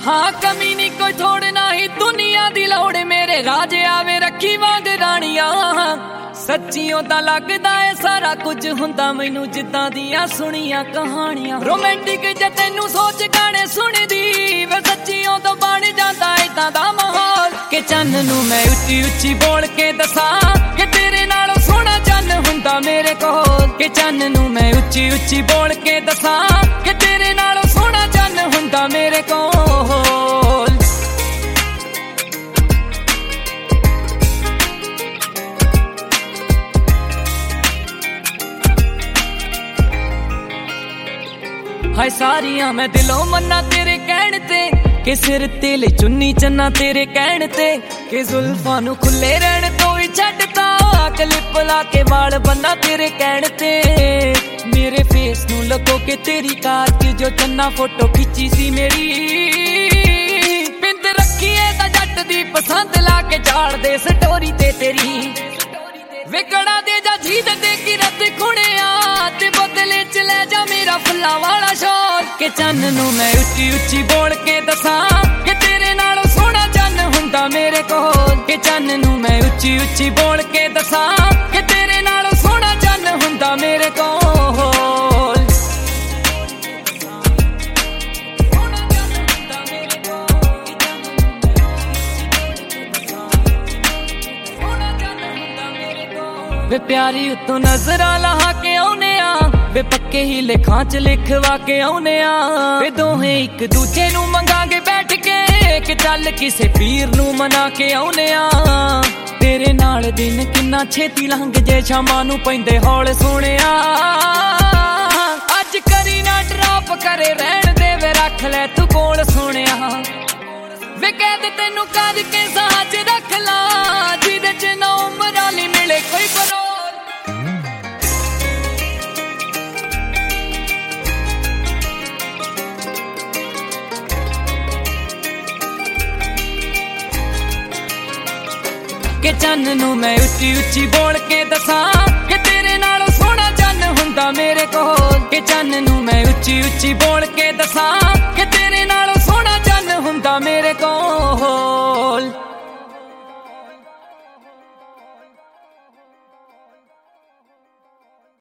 हाँ कमी नहीं कोई थोड़ ना ही दुनिया दी लोड़ मेरे राजे आवे रखी वांग रानिया सच्चियों दा लगदा है सारा कुछ हुंदा मैनू जिद्दां दियां सुनियां कहानियां रोमांटिक जे तैनू सोच गाने सुनदी वे सच्चियों तो बन जांदा इदां दा माहौल कि चन्न नू मैं उच्ची उच्ची बोल के दसां कि तेरे नालों सोहना चन्न हुंदा मेरे कोल कि चन्न नू मैं उच्ची उच्ची बोल के दसां कि तेरे नालों सोहना चन्न हुंदा मेरे कोल हाय सारियां मैं दिलों मन्ना तेरे कहण ते कि सिर तेल चुन्नी चन्ना तेरे कहण ते कि जुल्फां नू खुले रहण तो ही छड्डता क्लिप ला के वाल बन्ना तेरे कहण ते मेरे फेस नू लगो के तेरी कार च जो चन्ना फोटो खिंची सी मेरी बिंद रखी है ता जट दी पसंद ला के झाड़ दे स्टोरी ते तेरी विकड़ा दे जा झीद दे की रत खुणिया ते बदले च ले जा मेरा फुल्ला वाला शौर कि चन्न नू मैं उच्ची उच्ची बोल के दसां कि तेरे नालों सोहना चन्न हुंदा मेरे कोल कि चन्न नू मैं उच्ची उच्ची बोल के दसां कि तेरे नालों सोहना चन्न हुंदा मेरे कोल वे प्यारी उतों नजरा लहा के आउने आ वे पक्के ही लेखां च लिखवा के आउने आ वे दोहे एक दूजे नू मंगांगे बैठ के कि चल किसे पीर नू मना के आउने आ तेरे नाल दिन किन्ना छेती लंघ जे शामां नू पैंदे हौल सोहणिया अज करी ना ड्रॉप करे रहण दे वे रख ले तू कोल सोहणिया वे कैद तैनू कर के साथ रख ला जिदे च ना उमर आली मिले कोई बरोल कि चन्न नू मैं उच्ची उच्ची बोल के दसां कि तेरे नालों सोहना चन्न हुंदा मेरे कोल कि चन्न नू मैं उच्ची उच्ची बोल के दसां कि तेरे